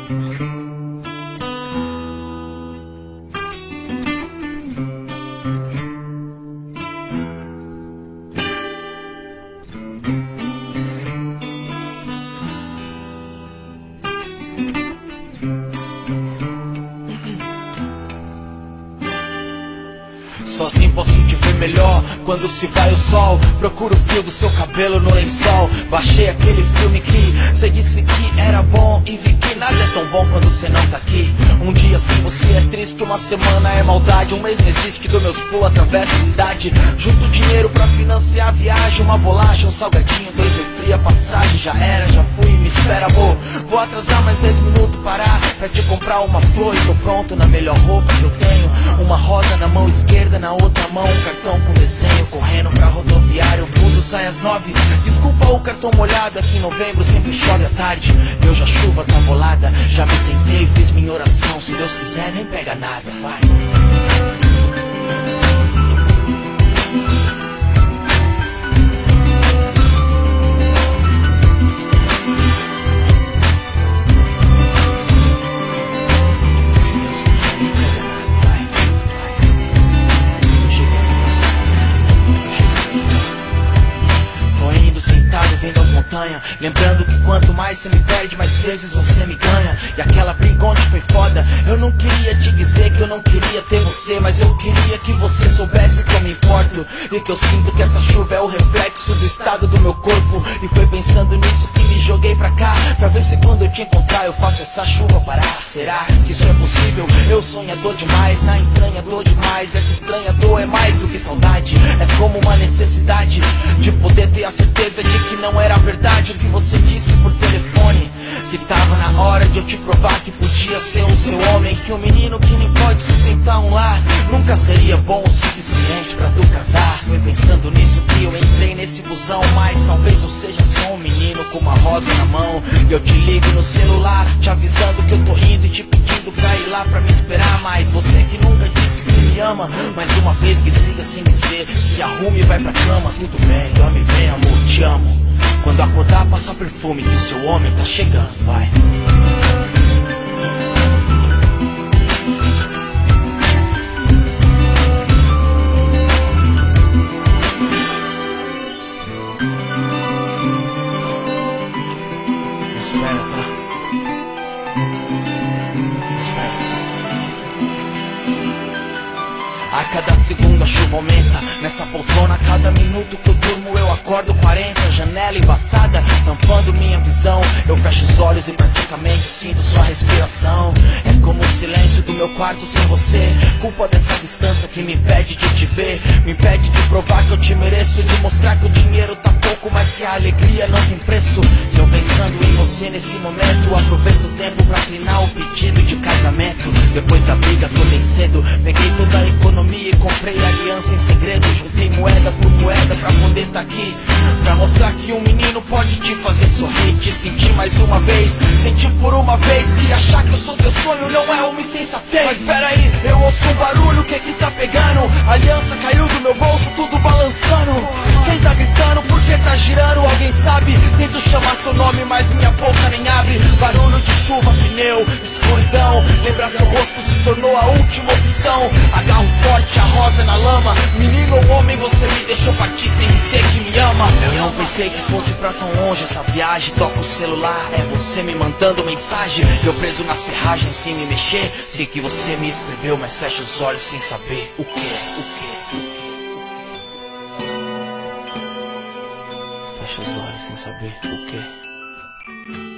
Só assim posso te ver melhor quando se vai o sol. Procuro o fio do seu cabelo no lençol. Baixei aquele filme que cê disse que era bom e vi que nada é tão bom quando cê não tá aqui. Um dia assim você é triste, uma semana é maldade. Um mês não existe, dou meus pulos através da cidade. Junto dinheiro pra financiar a viagem. Uma bolacha, um salgadinho, 2 refri, a passagem. Já era, já fui, me espera amor. Vou atrasar mais 10 minutos, parar pra te comprar uma flor. E tô pronto na melhor roupa que eu tenho. Uma rosa na mão esquerda, na outra mão um cartão com desenho. Correndo pra rodoviário, o buzo sai às 9. Desculpa o cartão molhado, aqui em novembro sempre chove à tarde. Hoje a chuva tá bolada, já me sentei, fiz minha oração. Se Deus quiser nem pega nada, vai. Lembrando que quanto mais você me perde, mais vezes você me ganha. E aquela briga onde foi foda, eu não queria te dizer que eu não queria ter você, mas eu queria que você soubesse que eu me importo. E que eu sinto que essa chuva é o reflexo do estado do meu corpo. E foi pensando nisso que me joguei pra cá, pra ver se quando eu te encontrar eu faço essa chuva parar. Será que isso é possível? Eu sonhador demais, na entranha dor demais. Essa estranha dor é mais do que saudade, é como uma necessidade de poder ter a certeza de que não era verdade o que você disse por telefone. Que tava na hora de eu te provar que podia ser o seu homem. Que um menino que nem pode sustentar um lar nunca seria bom o suficiente pra tu casar. Foi pensando nisso que eu entrei nesse busão, mas talvez eu seja só um menino com uma rosa na mão. E eu te ligo no celular, te avisando que eu tô indo e te pedindo pra ir lá pra me esperar. Mas você que nunca disse que me ama, mais uma vez desliga sem dizer. Se arrume e vai pra cama, tudo bem, dorme bem amor, te amo. Quando acordar, passa perfume que o seu homem tá chegando, vai. Me espera, tá? Me espera. A cada segundo a chuva aumenta nessa poltrona. A cada minuto que eu durmo eu acordo 40. Janela embaçada, tampando minha visão. Eu fecho os olhos e praticamente sinto sua respiração. É como o silêncio do meu quarto sem você. Culpa dessa distância que me impede de te ver. Me impede de provar que eu te mereço. De mostrar que o dinheiro tá pouco, mas que a alegria não tem preço. E eu pensando em você nesse momento, aproveito o tempo pra clinar o pedido de casamento. Depois da briga acordei cedo, peguei toda a economia e comprei aliança em segredo. Juntei moeda por moeda pra poder tá aqui, pra mostrar que um menino pode te fazer sorrir. Te sentir mais uma vez, sentir por uma vez que achar que eu sou teu sonho não é uma insensatez. Mas peraí, eu ouço um barulho, o que é que tá pegando? A aliança caiu do meu bolso, tudo balançando. Quem tá gritando, por que tá girando? Alguém sabe? Tento chamar seu nome, mas minha boca nem abre. Barulho de chuva, pneu, escuridão. Lembrar seu rosto se tornou a última opção. Agarro forte, a rosa na lama. Menino ou homem, você me deixou partir sem dizer que me ama. Eu não pensei que fosse pra tão longe essa viagem. Toca o celular, é você me mandando mensagem. Eu preso nas ferragens sem me mexer. Sei que você me escreveu, mas fecho os olhos sem saber o que. Fecho os olhos sem saber o que.